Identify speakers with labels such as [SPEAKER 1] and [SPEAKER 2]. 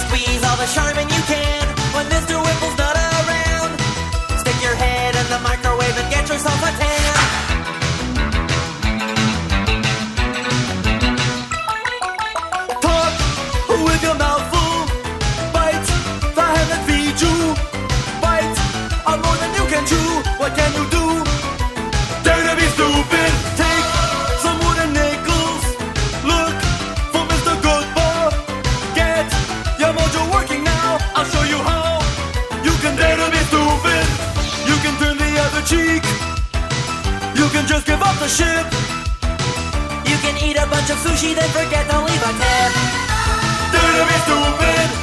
[SPEAKER 1] squeeze all the charmin you can when Mr. Whipple's not around. Stick your head in the microwave and get yourself a tan.
[SPEAKER 2] Talk with your mouth full. Bite the hand that feeds you. Bite on more than you can chew. What can you do? Dare to be stupid. Take some wooden nickels. Look for Mr. Goodbar. Get your mojo working now. I'll show you how. You can dare to be stupid. You can turn the other cheek. You can just give up the ship.
[SPEAKER 1] You can eat a bunch of sushi, then forget to leave a tip.
[SPEAKER 2] Dare to be stupid.